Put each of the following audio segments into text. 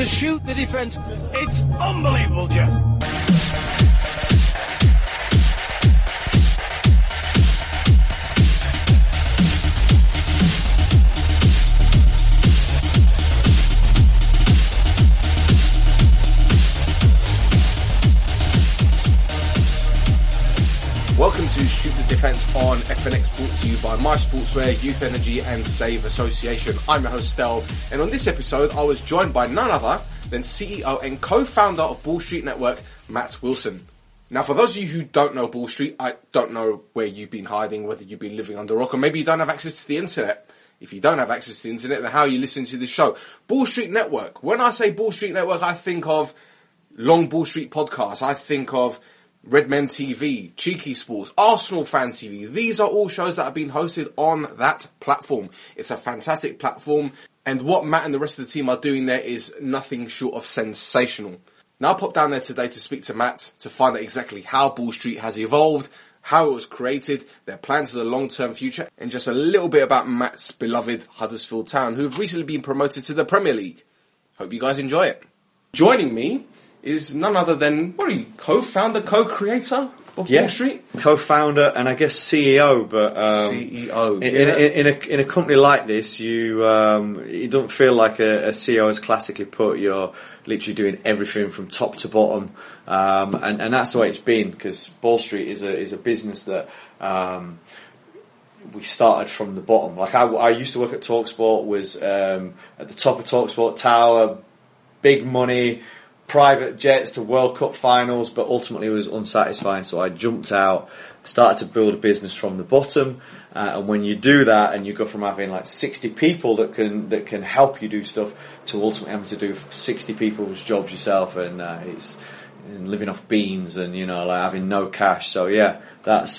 to Shoot the Defence. It's unbelievable, Jeff. Welcome to Shoot the Defence on FNX, brought to you by My Sportswear, Youth Energy and Save Association. I'm your host Stel, and on this episode I was joined by none other than CEO and co-founder of Ball Street Network, Matt Wilson. Now, for those of you who don't know Ball Street, I don't know where you've been hiding, whether you've been living under a rock, or maybe you don't have access to the internet. If you don't have access to the internet, then how are you listening to this show? Ball Street Network. When I say Ball Street Network, I think of Long Ball Street Podcast. I think of Red Men TV, Cheeky Sports, Arsenal Fan TV. These are all shows that have been hosted on that platform. It's a fantastic platform, and what Matt and the rest of the team are doing there is nothing short of sensational. Now, I popped down there today to speak to Matt to find out exactly how Ball Street has evolved, how it was created, their plans for the long-term future, and just a little bit about Matt's beloved Huddersfield Town, who have recently been promoted to the Premier League. Hope you guys enjoy it. Joining me is none other than, what are you, co-founder, co-creator of Ball Street? Co-founder and I guess CEO, but CEO. In a company like this, you don't feel like a CEO is classically put. You're literally doing everything from top to bottom, and that's the way it's been, because Ball Street is a business that we started from the bottom. Like I used to work at TalkSport, was at the top of TalkSport Tower, big money, private jets to World Cup finals, but ultimately it was unsatisfying. So I jumped out, started to build a business from the bottom. And when you do that, and you go from having like 60 people that can help you do stuff to ultimately having to do 60 people's jobs yourself, and it's living off beans and like having no cash. So yeah, that's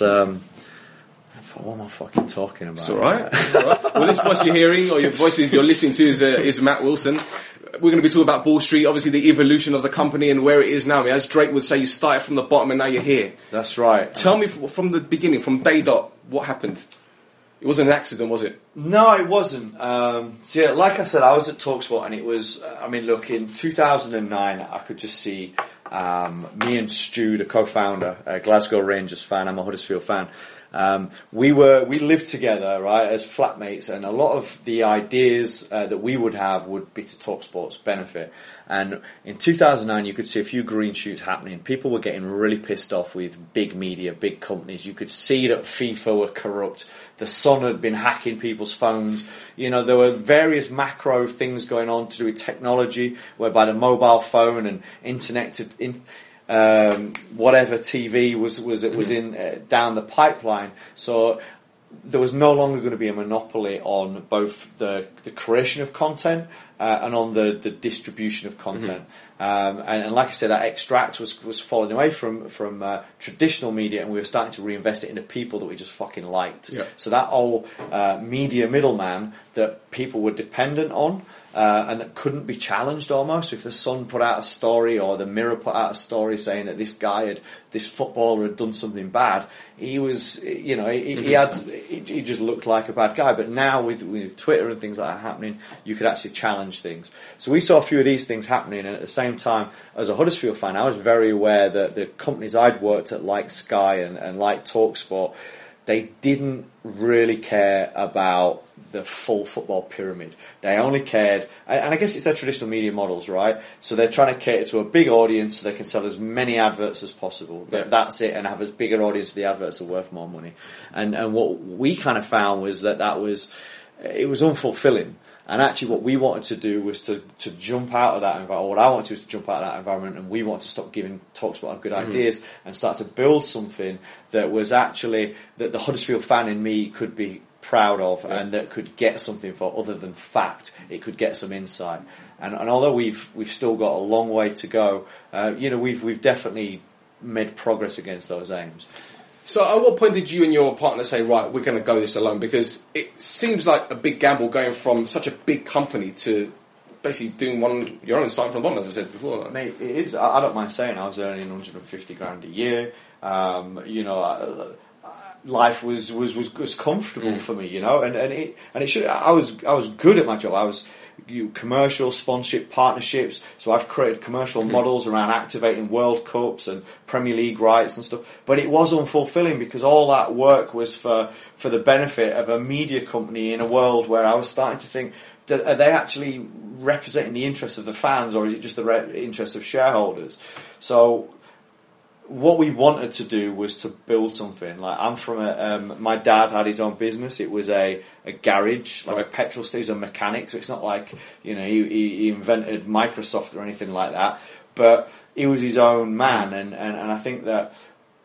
what am I fucking talking about? It's all right. It's all right. Well, this voice you're hearing, or your voice you're listening to, is Matt Wilson. We're going to be talking about Ball Street, obviously the evolution of the company and where it is now. I mean, as Drake would say, you started from the bottom and now you're here. That's right. Tell me from the beginning, from day dot, what happened? It wasn't an accident, was it? No, it wasn't. So yeah, like I said, I was at TalkSport, and it was, look, in 2009, I could just see me and Stu, the co-founder, a Glasgow Rangers fan, I'm a Huddersfield fan. We lived together, right, as flatmates, and a lot of the ideas that we would have would be to TalkSport's benefit. And in 2009, you could see a few green shoots happening. People were getting really pissed off with big media, big companies. You could see that FIFA were corrupt. The Sun had been hacking people's phones. There were various macro things going on to do with technology, whereby the mobile phone and internet whatever TV was in down the pipeline. So there was no longer going to be a monopoly on both the creation of content and on the distribution of content. And like I said, that extract was falling away from traditional media, and we were starting to reinvest it into people that we just fucking liked. Yeah. So that old media middleman that people were dependent on, and that couldn't be challenged almost. If the Sun put out a story or the Mirror put out a story saying that this footballer had done something bad, he was, he just looked like a bad guy. But now with Twitter and things like that happening, you could actually challenge things. So we saw a few of these things happening, and at the same time, as a Huddersfield fan, I was very aware that the companies I'd worked at, like Sky and like TalkSport, they didn't really care about the full football pyramid. They only cared, and I guess it's their traditional media models, right? So they're trying to cater to a big audience so they can sell as many adverts as possible. Yeah. That's it, and have as big an audience, the adverts are worth more money. And what we kind of found was that was unfulfilling. And actually what we wanted to do was to jump out of that environment, or what I wanted to do was to jump out of that environment, and we wanted to stop giving TalkSport good ideas and start to build something that was actually, that the Huddersfield fan in me could be proud of, and that could get something for other than fact. It could get some insight. And although we've still got a long way to go, we've definitely made progress against those aims. So at what point did you and your partner say, right, we're going to go this alone? Because it seems like a big gamble going from such a big company to basically doing one your own, starting from the bottom, as I said before. Like. Mate, it is. I don't mind saying I was earning 150 grand a year. life was comfortable for me, and it should. I was good at my job. I was commercial sponsorship partnerships, so I've created commercial models around activating World Cups and Premier League rights and stuff. But it was unfulfilling because all that work was for the benefit of a media company in a world where I was starting to think, are they actually representing the interests of the fans, or is it just the interests of shareholders? So what we wanted to do was to build something. Like, I'm from my dad had his own business. It was a garage, like a petrol station, he's a mechanic. So it's not like, he invented Microsoft or anything like that. But he was his own man, and I think that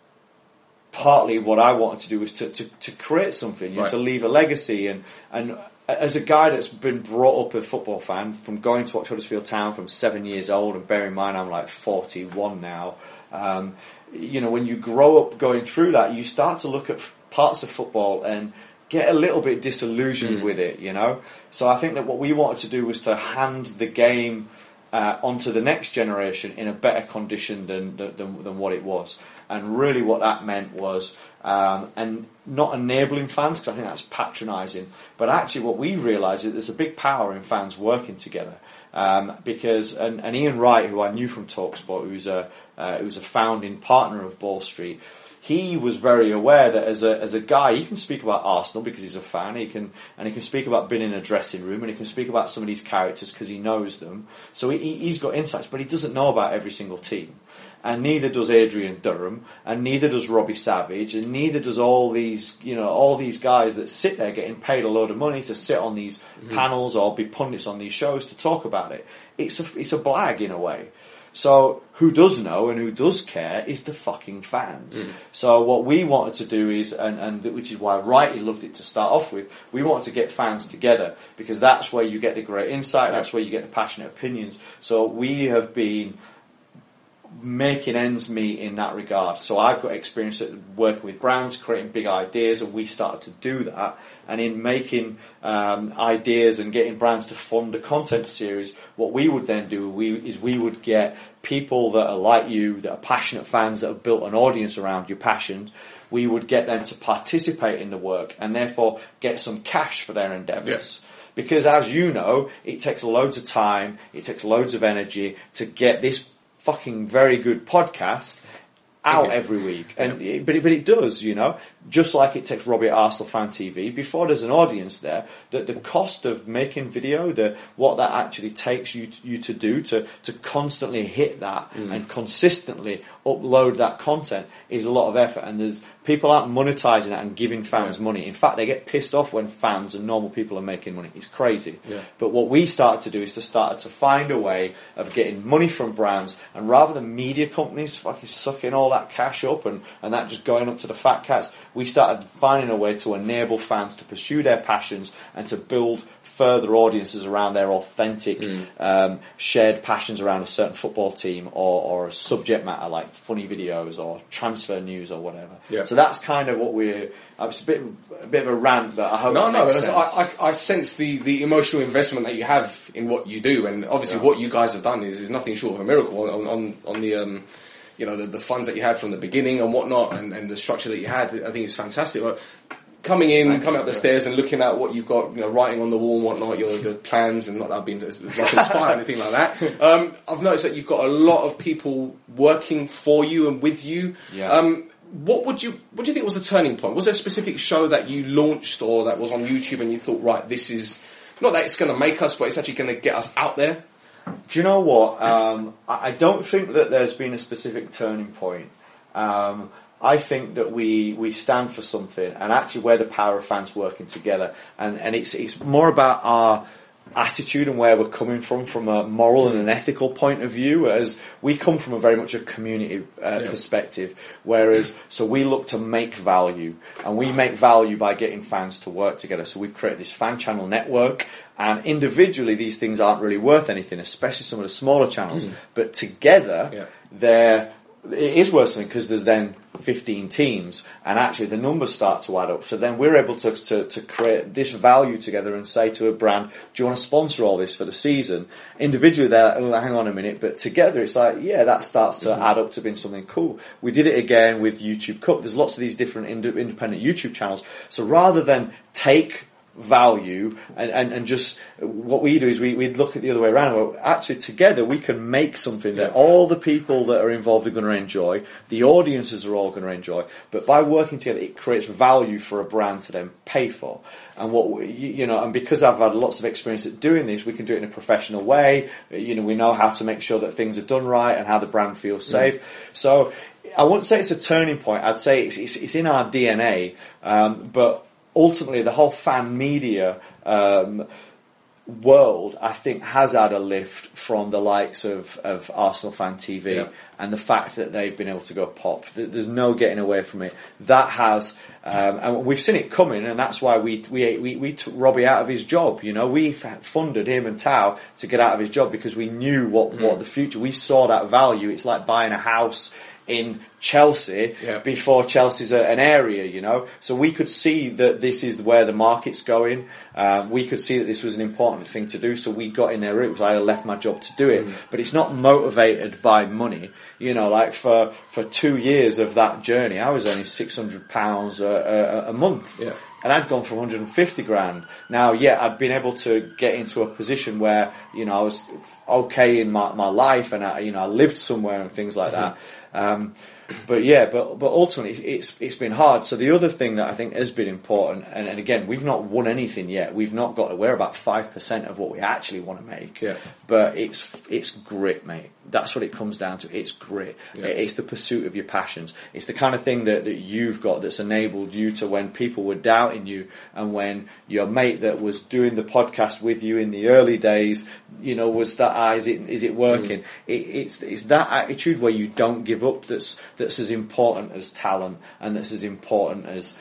partly what I wanted to do was to create something, to leave a legacy, and as a guy that's been brought up a football fan, from going to watch Huddersfield Town from 7 years old, and bear in mind I'm like 41 now. When you grow up going through that, you start to look at parts of football and get a little bit disillusioned with it, So I think that what we wanted to do was to hand the game onto the next generation in a better condition than what it was. And really what that meant was, and not enabling fans, because I think that's patronising, but actually what we realised is there's a big power in fans working together. Because Ian Wright, who I knew from TalkSport, who was a founding partner of Ball Street, he was very aware that as a guy, he can speak about Arsenal because he's a fan. He can speak about being in a dressing room, and he can speak about some of these characters because he knows them. So he's got insights, but he doesn't know about every single team. And neither does Adrian Durham, and neither does Robbie Savage, and neither does all these guys that sit there getting paid a load of money to sit on these panels or be pundits on these shows to talk about it. It's a blag in a way. So who does know and who does care is the fucking fans. So what we wanted to do is, and which is why Righty loved it to start off with, we wanted to get fans together, because that's where you get the great insight, that's where you get the passionate opinions. So we have been making ends meet in that regard. So I've got experience at working with brands, creating big ideas, and we started to do that. And in making ideas and getting brands to fund a content series, what we would then do is we would get people that are like you, that are passionate fans, that have built an audience around your passions. We would get them to participate in the work and therefore get some cash for their endeavours. Yes. Because as you know, it takes loads of time, it takes loads of energy to get this fucking very good podcast out every week, and but it does, just like it takes Robbie at Arsenal Fan TV. Before there's an audience there, that the cost of making video, what that actually takes you to do to constantly hit that and consistently upload that content is a lot of effort, and there's people aren't monetizing that and giving fans money. In fact, they get pissed off when fans and normal people are making money. It's crazy. Yeah. But what we started to do is to find a way of getting money from brands, and rather than media companies fucking sucking all that cash up and that just going up to the fat cats, we started finding a way to enable fans to pursue their passions and to build further audiences around their authentic shared passions around a certain football team or a subject matter like funny videos or transfer news or whatever. Yeah. So that's kind of what we're... It's a bit of a rant, but I hope it makes sense. I sense the emotional investment that you have in what you do, and obviously what you guys have done is nothing short of a miracle on the... the funds that you had from the beginning and whatnot, and the structure that you had. I think it's fantastic. But coming up the stairs and looking at what you've got, writing on the wall and whatnot, your plans, and not that I've been inspired or anything like that. I've noticed that you've got a lot of people working for you and with you. Yeah. What do you think was the turning point? Was there a specific show that you launched or that was on YouTube and you thought, right, this is not that it's going to make us, but it's actually going to get us out there? Do you know what? I don't think that there's been a specific turning point. I think that we stand for something, and actually we're the power of fans working together, and it's more about our attitude and where we're coming from a moral and an ethical point of view, as we come from a very much a community perspective, whereas so we look to make value, and we make value by getting fans to work together. So we've created this fan channel network, and individually these things aren't really worth anything, especially some of the smaller channels, but together they're it is worsening because there's then 15 teams, and actually the numbers start to add up. So then we're able to create this value together and say to a brand, do you want to sponsor all this for the season? Individually they're like, oh, hang on a minute, but together it's like, yeah, that starts to add up to being something cool. We did it again with YouTube Cup. There's lots of these different independent YouTube channels. So rather than take value and just what we do is we'd look at the other way around. Well, actually together we can make something that all the people that are involved are going to enjoy, the audiences are all going to enjoy, but by working together it creates value for a brand to then pay for. And and because I've had lots of experience at doing this, we can do it in a professional way. We know how to make sure that things are done right and how the brand feels safe. So I wouldn't say it's a turning point. I'd say it's in our DNA, but ultimately, the whole fan media world, I think, has had a lift from the likes of Arsenal Fan TV and the fact that they've been able to go pop. There's no getting away from it. That has, and we've seen it coming, and that's why we took Robbie out of his job. We funded him and Tao to get out of his job because we knew what the future. We saw that value. It's like buying a house in Chelsea before Chelsea's an area, so we could see that this is where the market's going. We could see that this was an important thing to do, so we got in there. It was I left my job to do it, but it's not motivated by money. Like for 2 years of that journey, I was earning £600 a month. Yeah. And I'd gone from 150 grand. Now, I'd been able to get into a position where, I was okay in my life and I lived somewhere and things like that. But ultimately it's been hard. So the other thing that I think has been important, and again, we've not won anything yet. We're about 5% of what we actually want to make. Yeah. But it's grit, mate. That's what it comes down to. It's grit. Yeah. It's the pursuit of your passions. It's the kind of thing that you've got that's enabled you to, when people were doubting you and when your mate that was doing the podcast with you in the early days, was that, is it working? It's that attitude where you don't give up that's as important as talent, and that's as important as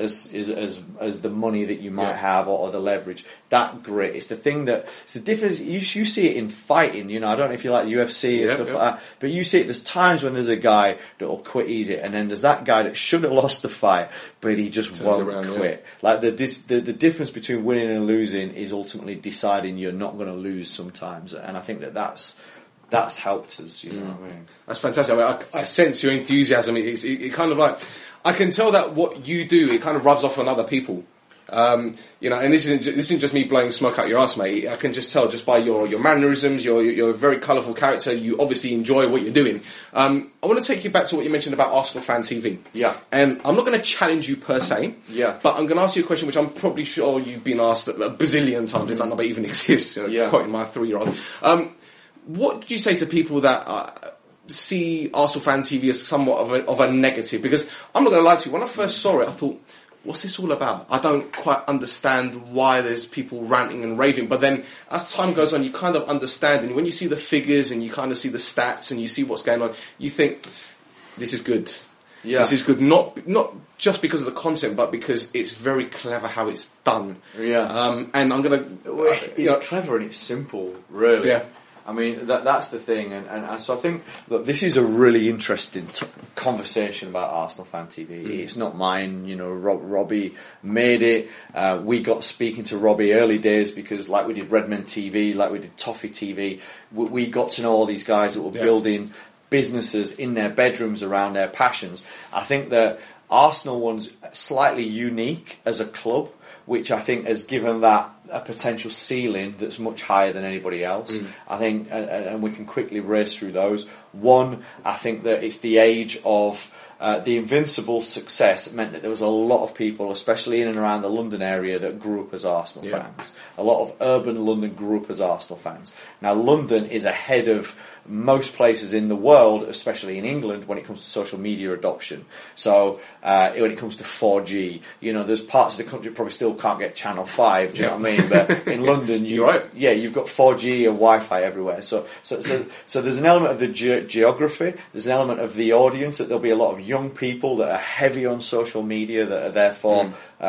the money that you might have or the leverage. That grit. It's the thing it's the difference. You see it in fighting. I don't know if you like UFC and stuff like that, but you see it. There's times when there's a guy that will quit easy, and then there's that guy that should have lost the fight, but he just won't quit. Yeah. Like the difference between winning and losing is ultimately deciding you're not going to lose sometimes, and I think that's helped us. You know what I mean? That's fantastic. I sense your enthusiasm. It kind of like, I can tell that what you do, it kind of rubs off on other people. And this isn't just me blowing smoke out your ass, mate. I can just tell just by your mannerisms. You're a very colourful character. You obviously enjoy what you're doing. I want to take you back to what you mentioned about Arsenal Fan TV. Yeah. And I'm not going to challenge you per se. Yeah. But I'm going to ask you a question which I'm probably sure you've been asked a bazillion times, if that number even exists. Quoting my 3-year-old. What did you say to people that see Arsenal Fan TV as somewhat of a negative? Because I'm not going to lie to you. When I first saw it, I thought, what's this all about? I don't quite understand why there's people ranting and raving. But then as time goes on, you kind of understand. And when you see the figures and you kind of see the stats and you see what's going on, you think, this is good. Yeah. This is good. Not just because of the content, but because it's very clever how it's done. Yeah. And I'm going to... It's clever and it's simple, really. Yeah. I mean, that's the thing, and so I think, look, this is a really interesting conversation about Arsenal Fan TV. It's not mine, Robbie made it. We got speaking to Robbie early days because, like we did Redmen TV, like we did Toffee TV, we got to know all these guys that were building businesses in their bedrooms around their passions. I think that Arsenal one's slightly unique as a club, which I think has given that a potential ceiling that's much higher than anybody else. I think, and we can quickly race through those. One, I think that it's the age of the Invincible success meant that there was a lot of people, especially in and around the London area, that grew up as Arsenal fans. A lot of urban London grew up as Arsenal fans. Now, London is ahead of most places in the world, especially in England, when it comes to social media adoption. So when it comes to 4G, there's parts of the country probably still can't get Channel 5, do you know what I mean? But in London, you've got 4G and Wi-Fi everywhere. So there's an element of the geography, there's an element of the audience, that there'll be a lot of young people that are heavy on social media, that are therefore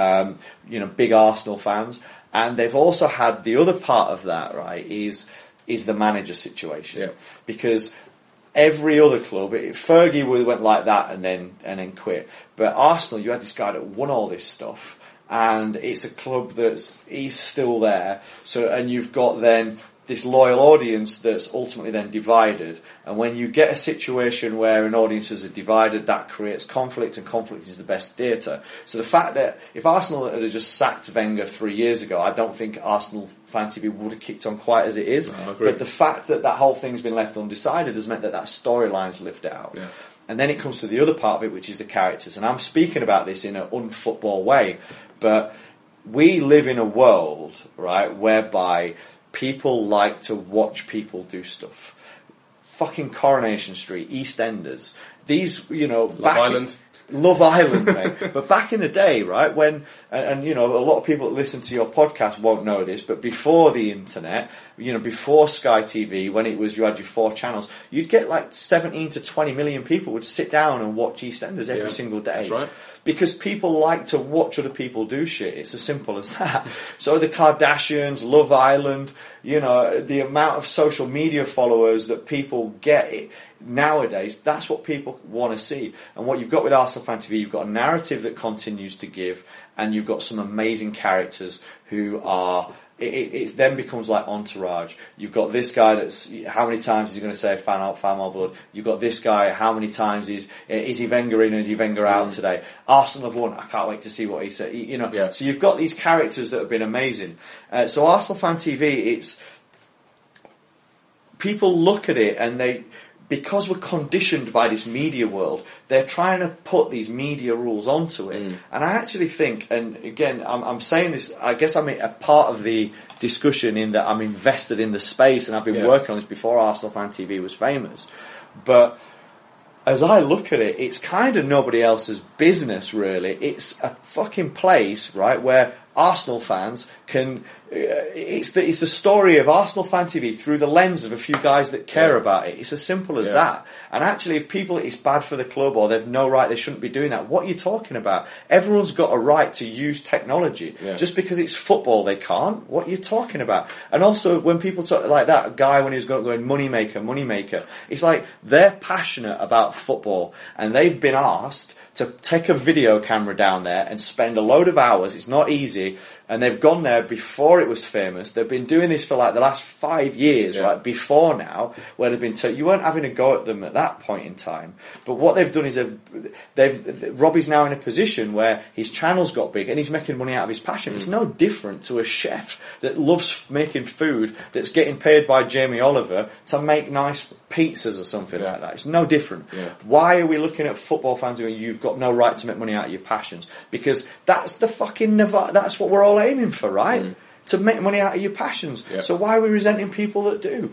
big Arsenal fans. And they've also had the other part of that, right, is the manager situation. Yeah. Because every other club, Fergie went like that and then quit. But Arsenal, you had this guy that won all this stuff, and it's a club he's still there. So, and you've got then this loyal audience that's ultimately then divided. And when you get a situation where an audiences are divided, that creates conflict, and conflict is the best theatre. So the fact that if Arsenal had just sacked Wenger 3 years ago, I don't think Arsenal Fan TV would have kicked on quite as it is. No, I agree. But the fact that whole thing's been left undecided has meant that storyline's lived out. Yeah. And then it comes to the other part of it, which is the characters. And I'm speaking about this in an unfootball way, but we live in a world, right, whereby people like to watch people do stuff. Fucking Coronation Street, EastEnders. These, Love Island, mate. But back in the day, right, when, and a lot of people that listen to your podcast won't know this, but before the internet, before Sky TV, when it was, you had your 4 channels, you'd get like 17 to 20 million people would sit down and watch EastEnders every single day. That's right. Because people like to watch other people do shit. It's as simple as that. So the Kardashians, Love Island, the amount of social media followers that people get nowadays, that's what people want to see. And what you've got with Arsenal Fan TV, you've got a narrative that continues to give, and you've got some amazing characters who are... It then becomes like Entourage. You've got this guy that's, how many times is he going to say fan out, fan more blood? You've got this guy, how many times is he Wenger in or is he Wenger out today? Arsenal have won, I can't wait to see what he said. So you've got these characters that have been amazing. So Arsenal Fan TV, people look at it and because we're conditioned by this media world, they're trying to put these media rules onto it. And I actually think, and again, I'm saying this, I guess I'm a part of the discussion in that I'm invested in the space, and I've been working on this before Arsenal Fan TV was famous. But as I look at it, it's kind of nobody else's business, really. It's a fucking place, right, where Arsenal fans can... It's the story of Arsenal Fan TV through the lens of a few guys that care about it. It's as simple as that. And actually, if people, it's bad for the club or they've no right, they shouldn't be doing that, what are you talking about? Everyone's got a right to use technology. Just because it's football, they can't. What are you talking about? And also, when people talk like that guy when he was going moneymaker, it's like they're passionate about football and they've been asked to take a video camera down there and spend a load of hours. It's not easy. And they've gone there before it was famous. They've been doing this for like the last 5 years, right, before now, where they've been you weren't having a go at them at that point in time. But what they've done is Robbie's now in a position where his channel's got big and he's making money out of his passion. It's no different to a chef that loves making food that's getting paid by Jamie Oliver to make nice pizzas or something like that. It's no different. Why are we looking at football fans going, you've got no right to make money out of your passions? Because that's the fucking that's what we're all aiming for, right? To make money out of your passions. So why are we resenting people that do?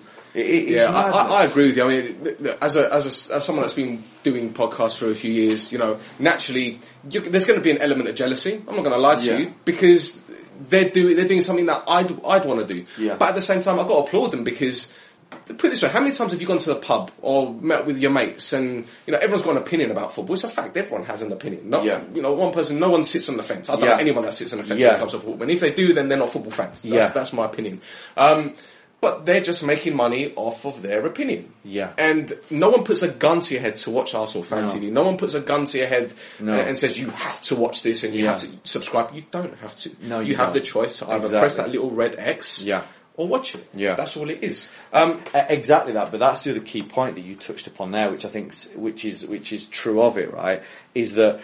I agree with you. I mean, as someone that's been doing podcasts for a few years, naturally there's going to be an element of jealousy. I'm not going to lie to you, because they're doing something that I'd want to do. But at the same time, I've got to applaud them, because put it this way, how many times have you gone to the pub or met with your mates and, everyone's got an opinion about football? It's a fact, everyone has an opinion. One person, no one sits on the fence. I don't know anyone that sits on the fence when it comes to football. And if they do, then they're not football fans. That's my opinion. But they're just making money off of their opinion. And no one puts a gun to your head to watch Arsenal Fan TV. No one puts a gun to your head and says, you have to watch this and you have to subscribe. You don't have to. No, you have the choice to either press that little red X or watch it. That's all it is. Exactly that. But that's the other key point that you touched upon there, which I think, which is true of it, right? Is that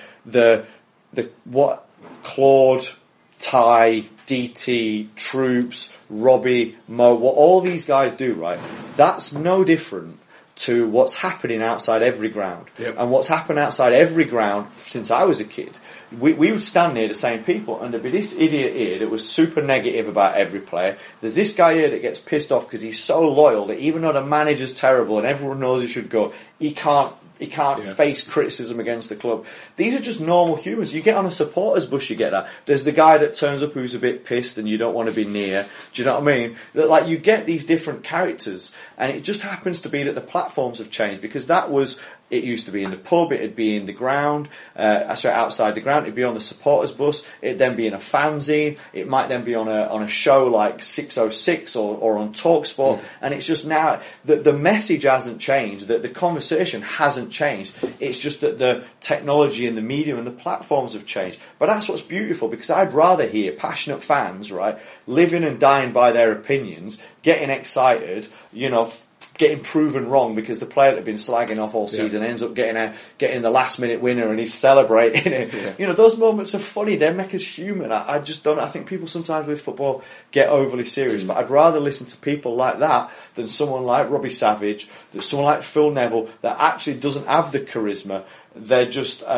what Claude, Ty, DT, Troops, Robbie, Mo, what all these guys do, right? That's no different to what's happening outside every ground. And what's happened outside every ground since I was a kid. We would stand near the same people, and there'd be this idiot here that was super negative about every player. There's this guy here that gets pissed off because he's so loyal that even though the manager's terrible and everyone knows he should go, he can't face criticism against the club. These are just normal humans. You get on a supporters bus, you get that. There's the guy that turns up who's a bit pissed and you don't want to be near. Do you know what I mean? Like, you get these different characters, and it just happens to be that the platforms have changed, because that was It used to be in the pub, it'd be in the ground, outside the ground, it'd be on the supporters bus, it'd then be in a fanzine, it might then be on a show like 606 or on TalkSport, and it's just now, the message hasn't changed, the conversation hasn't changed, it's just that the technology and the medium and the platforms have changed. But that's what's beautiful, because I'd rather hear passionate fans, right, living and dying by their opinions, getting excited, getting proven wrong because the player that had been slagging off all season ends up getting the last minute winner and he's celebrating it. Those moments are funny. They make us human. I just don't. I think people sometimes with football get overly serious, but I'd rather listen to people like that than someone like Robbie Savage, than someone like Phil Neville that actually doesn't have the charisma. They're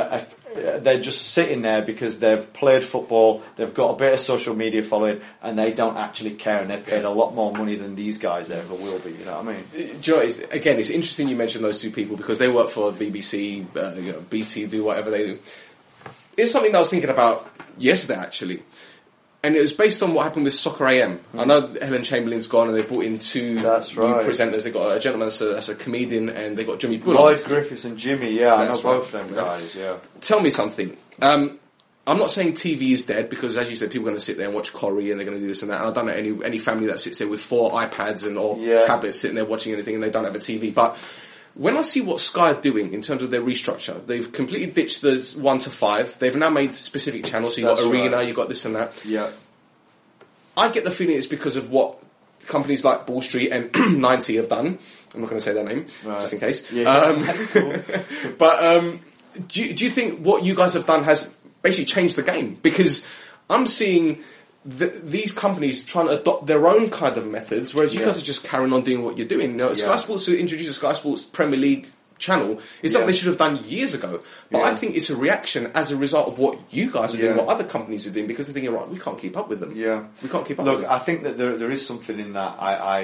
just sitting there because they've played football, they've got a bit of social media following, and they don't actually care, and they're paid a lot more money than these guys ever will be. You know what I mean? Do you know, it's interesting you mentioned those two people because they work for BBC, BT, do whatever they do. It's something that I was thinking about yesterday, actually. And it was based on what happened with Soccer AM. I know Helen Chamberlain's gone and they brought in two new presenters. They got a gentleman that's a comedian and they got Jimmy Bullock. Lloyd Griffiths and Jimmy, I know both of them guys, Tell me something. I'm not saying TV is dead because, as you said, people are going to sit there and watch Corrie and they're going to do this and that. And I don't know any family that sits there with 4 iPads or tablets sitting there watching anything and they don't have a TV. But when I see what Sky are doing in terms of their restructure, they've completely ditched the 1 to 5. They've now made specific channels. So you've got Arena, you've got this and that. Yeah. I get the feeling it's because of what companies like Ball Street and 90 have done. I'm not going to say their name, just in case. Yeah, that's cool. But do you think what you guys have done has basically changed the game? Because I'm seeing these companies trying to adopt their own kind of methods, whereas you guys are just carrying on doing what you're doing. Sky Sports to introduce a Sky Sports Premier League channel is something they should have done years ago. But I think it's a reaction as a result of what you guys are doing, what other companies are doing, because they're thinking, right, we can't keep up with them. Yeah. We can't keep up with them. Look, I think that there is something in that.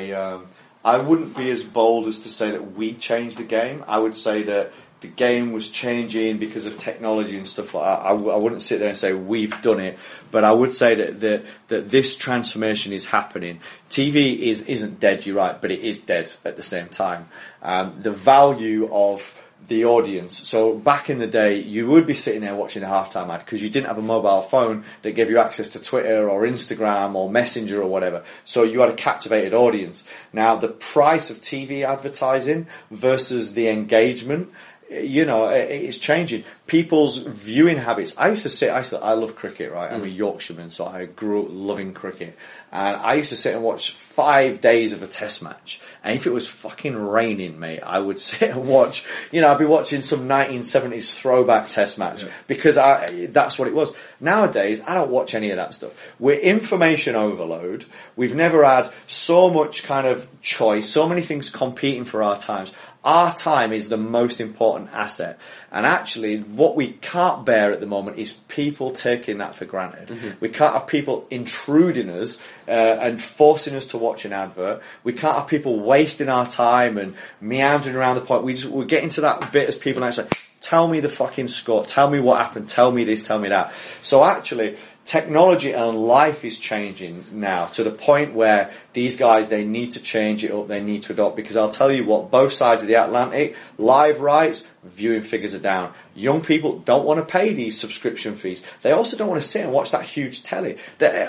I wouldn't be as bold as to say that we changed the game. I would say that the game was changing because of technology and stuff like that. I wouldn't sit there and say we've done it, but I would say that this transformation is happening. TV isn't dead, you're right, but it is dead at the same time. The value of the audience. So back in the day, you would be sitting there watching a halftime ad because you didn't have a mobile phone that gave you access to Twitter or Instagram or Messenger or whatever. So you had a captivated audience. Now, the price of TV advertising versus the engagement, it's changing. People's viewing habits. I love cricket, right? I'm a Yorkshireman, so I grew up loving cricket. And I used to sit and watch 5 days of a test match. And if it was fucking raining, mate, I would sit and watch, I'd be watching some 1970s throwback test match because that's what it was. Nowadays, I don't watch any of that stuff. We're information overload. We've never had so much kind of choice, so many things competing for our times. Our time is the most important asset. And actually, what we can't bear at the moment is people taking that for granted. We can't have people intruding us and forcing us to watch an advert. We can't have people wasting our time and meandering around the point. We're getting to that bit as people now say, tell me the fucking score, tell me what happened, tell me this, tell me that. So actually, technology and life is changing now to the point where these guys, they need to change it up, they need to adopt, because I'll tell you what, both sides of the Atlantic, live rights, viewing figures are down. Young people don't want to pay these subscription fees. They also don't want to sit and watch that huge telly.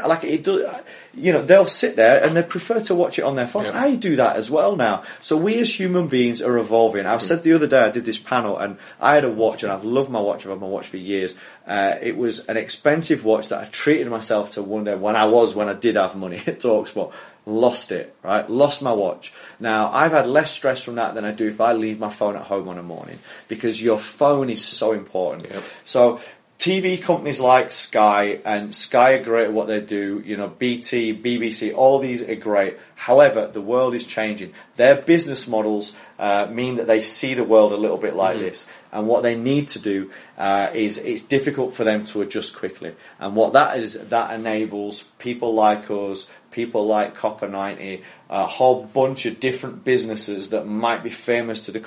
They'll sit there and they prefer to watch it on their phone. Yeah. I do that as well now. So we as human beings are evolving. I've said the other day I did this panel and I had a watch, and I've loved my watch. I've had my watch for years. It was an expensive watch that I treated myself to one day when I did have money at TalkSport. Lost it, right? Lost my watch. Now, I've had less stress from that than I do if I leave my phone at home on a morning, because your phone is so important. Yep. So TV companies like Sky, and Sky are great at what they do, BT, BBC, all these are great. However, the world is changing. Their business models mean that they see the world a little bit like this. And what they need to do is it's difficult for them to adjust quickly. And what that is, that enables people like us, people like Copper 90, a whole bunch of different businesses that might be famous to the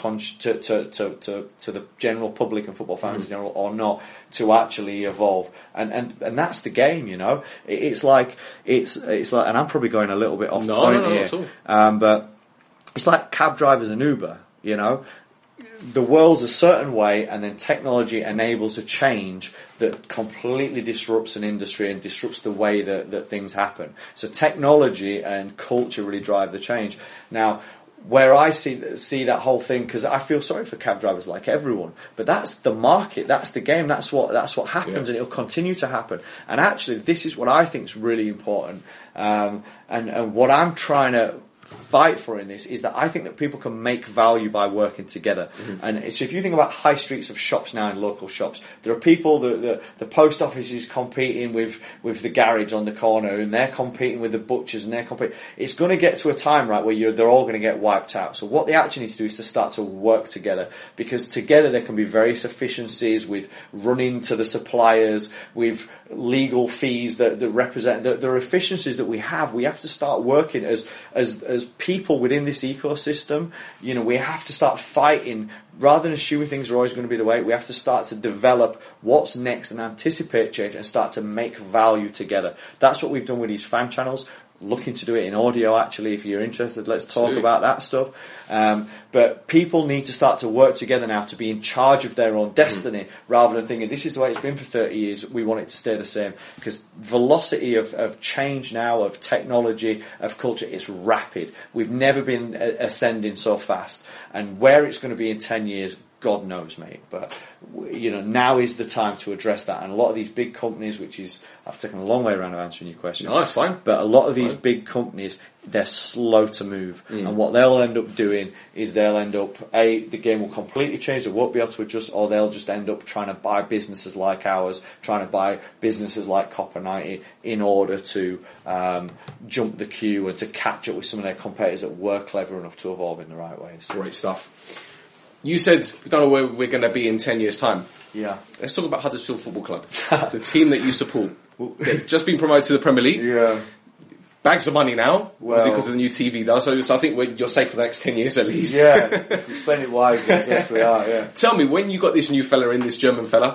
to the general public and football fans in general or not, to actually evolve. And that's the game, It's like, and I'm probably going a little bit off point here. But it's like cab drivers and Uber, the world's a certain way, and then technology enables a change that completely disrupts an industry and disrupts the way that things happen. So technology and culture really drive the change. Now, where I see that whole thing, because I feel sorry for cab drivers like everyone, but that's the market, that's the game, that's what happens, and it'll continue to happen. And actually, this is what I think is really important, and what I'm trying to fight for in this is that I think that people can make value by working together. And so if you think about high streets of shops now in local shops, there are people that the post office is competing with the garage on the corner, and they're competing with the butchers, and they're competing. It's going to get to a time, right, where they're all going to get wiped out. So what they actually need to do is to start to work together, because together there can be various efficiencies with running to the suppliers, with legal fees that represent there are efficiencies that we have. We have to start working as people within this ecosystem. You know, we have to start fighting rather than assuming things are always going to be the way. We have to start to develop what's next and anticipate change and start to make value together. That's what we've done with these fan channels. Looking to do it in audio, actually, if you're interested. Let's talk about that stuff. But people need to start to work together now to be in charge of their own destiny, rather than thinking this is the way it's been for 30 years, we want it to stay the same. Because velocity of change now, of technology, of culture, is rapid. We've never been ascending so fast. And where it's going to be in 10 years, God knows, mate. But, you know, now is the time to address that. And a lot of these big companies, I've taken a long way around of answering your question. No, that's fine. But a lot of these big companies, they're slow to move. And what they'll end up doing is the game will completely change. They won't be able to adjust, or they'll just end up trying to buy businesses like ours, trying to buy businesses like Copper 90 in order to jump the queue and to catch up with some of their competitors that were clever enough to evolve in the right ways. Great stuff. You said we don't know where we're going to be in 10 years' time. Yeah. Let's talk about Huddersfield Football Club, the team that you support. They've just been promoted to the Premier League. Yeah. Bags of money now, well, because of the new TV deal. So I think you're safe for the next 10 years at least. Yeah, if you spend it wisely, I guess we are, yeah. Tell me, when you got this new fella in, this German fella,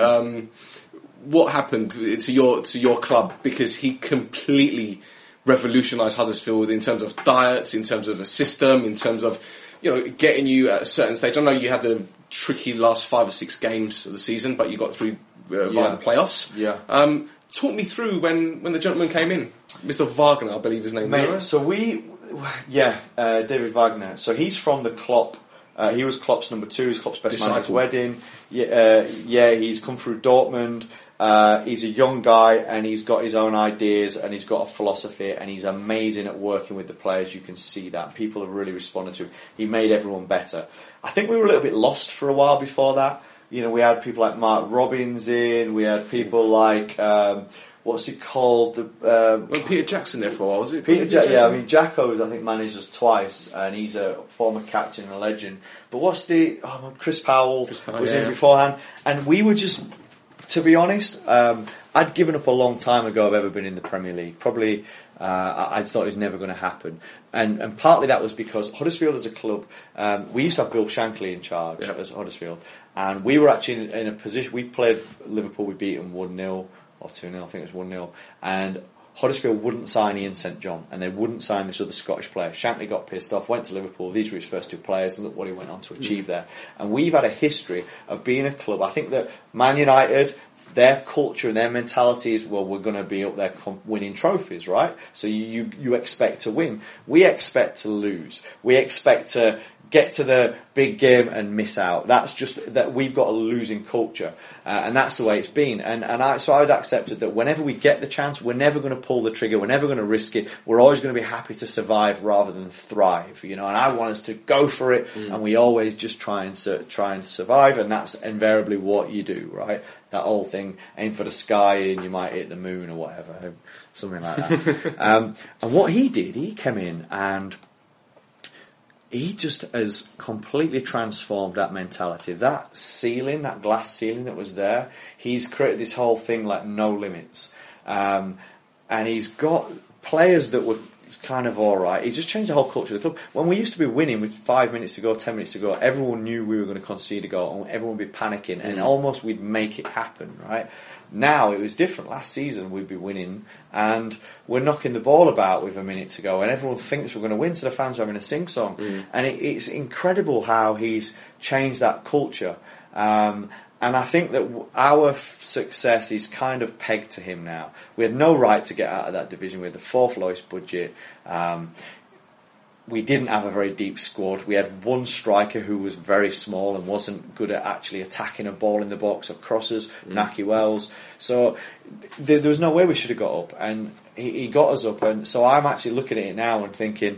what happened to your club? Because he completely revolutionised Huddersfield in terms of diets, in terms of a system, in terms of, you know, getting you at a certain stage. I know you had the tricky last 5 or 6 games of the season, but you got through via the playoffs. Yeah. Talk me through when the gentleman came in, Mr. Wagner, I believe his name was. So David Wagner. So he's from the Klopp. He was Klopp's number 2. He's Klopp's best man at his wedding. He's come through Dortmund. He's a young guy, and he's got his own ideas, and he's got a philosophy, and he's amazing at working with the players. You can see that. People have really responded to him. He made everyone better. I think we were a little bit lost for a while before that. You know, we had people like Mark Robbins in. We had people like what's it called? Peter Jackson there for a while, was it? Peter Jackson. Yeah, I mean, Jacko, I think, managed us twice, and he's a former captain and a legend. But Chris Powell was in beforehand, and we were just, to be honest, I'd given up a long time ago of ever been in the Premier League. Probably, I thought it was never going to happen. And partly that was because Huddersfield as a club, we used to have Bill Shankly in charge as Huddersfield, and we were actually in a position, we played Liverpool, we beat them 1-0 or 2-0, I think it was 1-0, and Huddersfield wouldn't sign Ian St John, and they wouldn't sign this other Scottish player. Shankly got pissed off, went to Liverpool. These were his first 2 players, and look what he went on to achieve there. And we've had a history of being a club. I think that Man United, their culture and their mentality is, well, we're going to be up there winning trophies, right? So you expect to win. We expect to lose. We expect to get to the big game and miss out. That's just that we've got a losing culture, and that's the way it's been. So I'd accepted that whenever we get the chance, we're never going to pull the trigger. We're never going to risk it. We're always going to be happy to survive rather than thrive. You know, and I want us to go for it, and we always just try and survive, and that's invariably what you do, right? That old thing, aim for the sky and you might hit the moon or whatever, something like that. And what he did, he came in and he just has completely transformed that mentality. That ceiling, that glass ceiling that was there, he's created this whole thing like no limits. And he's got players that were it's kind of all right. He's just changed the whole culture of the club. When we used to be winning with 5 minutes to go, 10 minutes to go, everyone knew we were going to concede a goal, and everyone would be panicking, and almost we'd make it happen, right? Now it was different. Last season we'd be winning, and we're knocking the ball about with a minute to go, and everyone thinks we're going to win, so the fans are having a sing-song. And it's incredible how he's changed that culture. And I think that our success is kind of pegged to him now. We had no right to get out of that division. We had the 4th lowest budget. We didn't have a very deep squad. We had one striker who was very small and wasn't good at actually attacking a ball in the box or crosses, Naki Wells. So there was no way we should have got up. And he got us up. And so I'm actually looking at it now and thinking,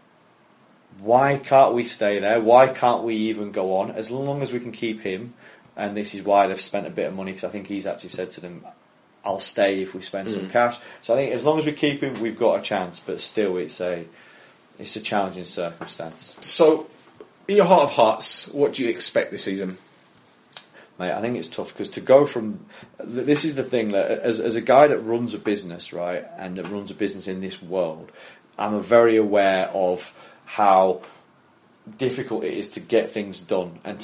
why can't we stay there? Why can't we even go on? As long as we can keep him. And this is why they've spent a bit of money, because I think he's actually said to them, I'll stay if we spend some cash. So I think as long as we keep him, we've got a chance. But still, it's a challenging circumstance. So, in your heart of hearts, what do you expect this season? Mate, I think it's tough, because to go from... This is the thing, that as a guy that runs a business, right, and that runs a business in this world, I'm very aware of how difficult it is to get things done and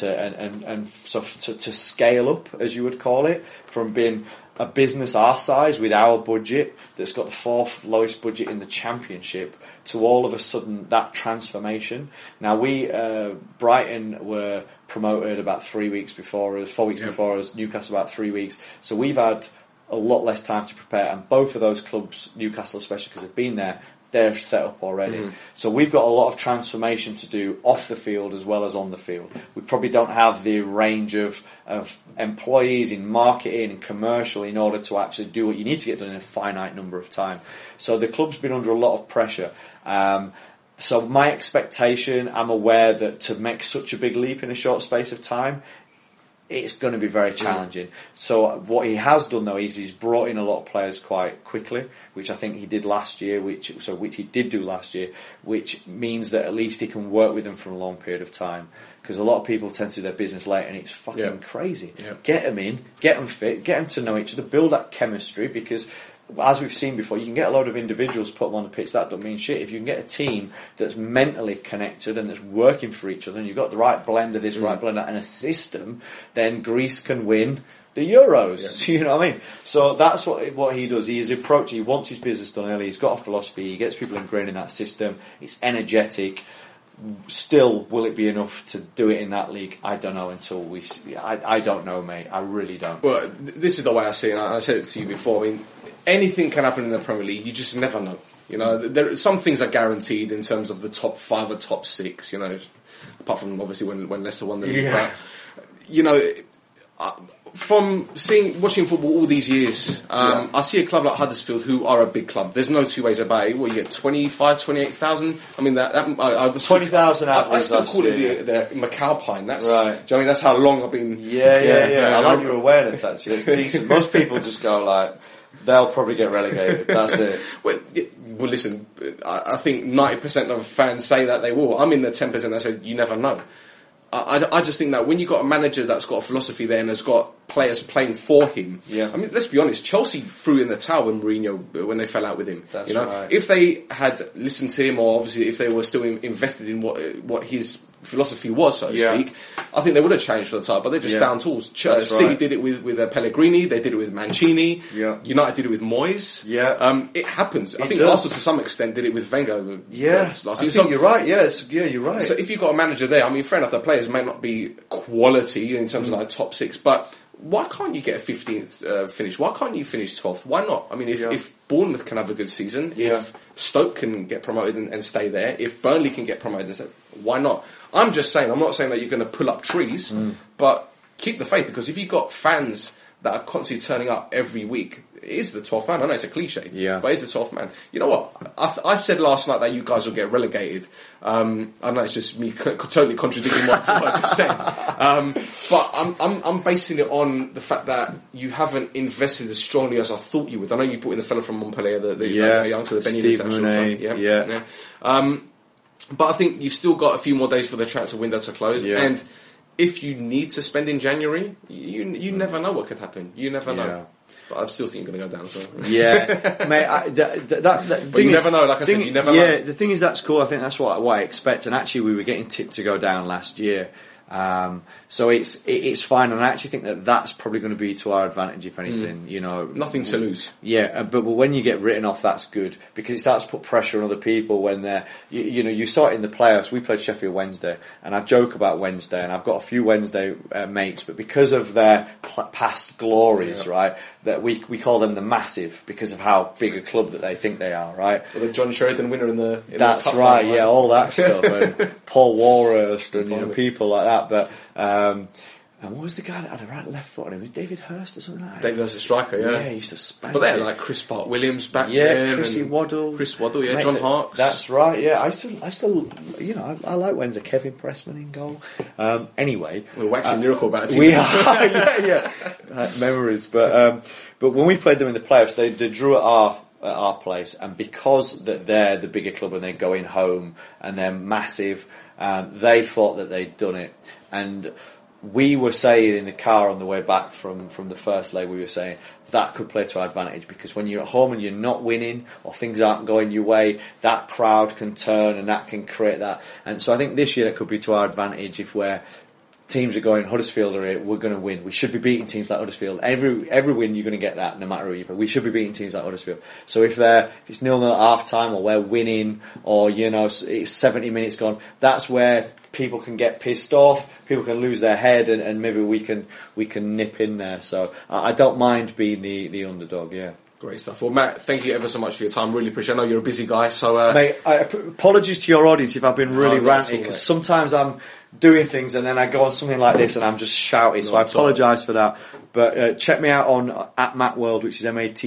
to scale up, as you would call it, from being a business our size with our budget that's got the 4th lowest budget in the Championship to all of a sudden that transformation. Now Brighton were promoted about 3 weeks before us, 4 weeks before us, Newcastle about 3 weeks, so we've had a lot less time to prepare, and both of those clubs, Newcastle especially because they've been there, they're set up already. So we've got a lot of transformation to do off the field as well as on the field. We probably don't have the range of employees in marketing and commercial in order to actually do what you need to get done in a finite number of time. So the club's been under a lot of pressure. So my expectation, I'm aware that to make such a big leap in a short space of time, it's going to be very challenging. So what he has done though is he's brought in a lot of players quite quickly, which I think he did last year, which he did do last year, which means that at least he can work with them for a long period of time. Because a lot of people tend to do their business late, and it's fucking crazy. Get them in, get them fit, get them to know each other, build that chemistry, because as we've seen before, you can get a load of individuals, put them on the pitch, that don't mean shit. If you can get a team that's mentally connected and that's working for each other, and you've got the right blend of this, right blend of that, and a system, then Greece can win the Euros. You know what I mean? So that's what he does. He wants his business done early, he's got a philosophy, he gets people ingrained in that system, it's energetic. Still, will it be enough to do it in that league? I don't know until we see. I don't know, mate. I really don't. Well, this is the way I see it. I said it to you before. I mean, anything can happen in the Premier League. You just never know. You know, some things are guaranteed in terms of the top 5 or top 6. You know, apart from obviously when Leicester won the league. But, you know, from watching football all these years, I see a club like Huddersfield, who are a big club. There's no two ways about it. Well, you get 28,000. I mean, I 20,000 out. I still call it the McAlpine. That's right. Do you know what I mean? That's how long I've been. Yeah. I like your awareness. Actually, it's decent. Most people just go like, they'll probably get relegated. That's it. Well, listen. I think 90% of fans say that they will. I'm in the 10% that said you never know. I just think that when you've got a manager that's got a philosophy there and has got players playing for him, I mean, let's be honest, Chelsea threw in the towel when Mourinho, when they fell out with him. That's you know, right. If they had listened to him, or obviously if they were still invested in what his philosophy was, so to speak, I think they would have changed for the title, but they're just down tools. City did it with Pellegrini, they did it with Mancini, United did it with Moyes. It happens. I think Arsenal to some extent did it with Wenger. Last year. You're right. You're right. So if you've got a manager there, I mean, fair enough, the players may not be quality in terms of like top 6, but why can't you get a 15th finish? Why can't you finish 12th? Why not? I mean, if Bournemouth can have a good season, if Stoke can get promoted and stay there, if Burnley can get promoted and stay, why not? I'm just saying, I'm not saying that you're going to pull up trees, but keep the faith, because if you've got fans that are constantly turning up every week, it is the 12th man. I know it's a cliche, but it's the 12th man. You know what? I said last night that you guys will get relegated. I know it's just me totally contradicting what I just said. But I'm basing it on the fact that you haven't invested as strongly as I thought you would. I know you put in the fellow from Montpellier, the youngster, the Benny International. But I think you've still got a few more days for the transfer window to close. And if you need to spend in January, you never know what could happen. You never know. But I still think you're going to go down. So. Yeah, mate. But you never know. Like I said, you never know. Yeah, the thing is, that's cool. I think that's what I expect. And actually, we were getting tipped to go down last year. So it's fine, and I actually think that's probably going to be to our advantage, if anything. You know, nothing to lose. Yeah, but when you get written off, that's good because it starts to put pressure on other people when they're. You saw it in the playoffs. We played Sheffield Wednesday, and I joke about Wednesday, and I've got a few Wednesday mates, but because of their past glories, right, that we call them the Massive because of how big a club that they think they are, right? Well, the John Sheridan winner in the that's the cup right, final, yeah, all that stuff, and Paul Warhurst and people like that. But and what was the guy that had a right left foot on him? Was David Hurst or something like that? David Hurst, a striker, yeah. Yeah, he used to spank. But they're like Chris Williams back then. Yeah, Chris Waddle, yeah, mate, John Harkes. That's right. Yeah, I still, I like Wednesday. Kevin Pressman in goal. Anyway, we're waxing lyrical about it. We are, yeah. Memories, but when we played them in the playoffs, they drew at our place, and because that they're the bigger club and they're going home and they're massive, they thought that they'd done it. And we were saying in the car on the way back from the first leg, we were saying that could play to our advantage because when you're at home and you're not winning or things aren't going your way, that crowd can turn and that can create that. And so I think this year it could be to our advantage if teams are going, Huddersfield are here, we're going to win. We should be beating teams like Huddersfield. Every win you're going to get that no matter who you play. We should be beating teams like Huddersfield. So if it's 0-0 at half time or we're winning or it's 70 minutes gone, that's where people can get pissed off, people can lose their head, and maybe we can nip in there. So I don't mind being the underdog, yeah. Great stuff. Well, Matt, thank you ever so much for your time. Really appreciate it. I know you're a busy guy, so... Mate, apologies to your audience if I've been really ranty, because sometimes I'm doing things and then I go on something like this and I'm just shouting, so I apologise for that. But check me out on @MattWorld, which is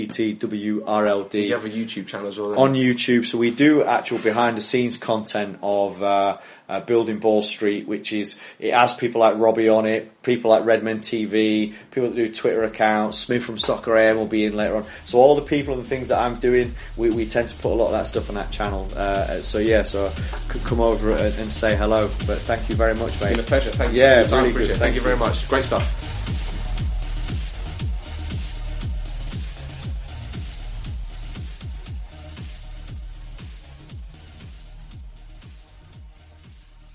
MattWRLD. You have a YouTube channel as well, on YouTube, so we do actual behind-the-scenes content of Building Ball Street, it has people like Robbie on it, people like Redmen TV, people that do Twitter accounts, Smith from Soccer AM will be in later on. So all the people and things that I'm doing, we tend to put a lot of that stuff on that channel. So come over and say hello. But thank you very much, mate. It's been a pleasure. Thank you. Yeah, for your time. really good. Thank you very much. Great stuff.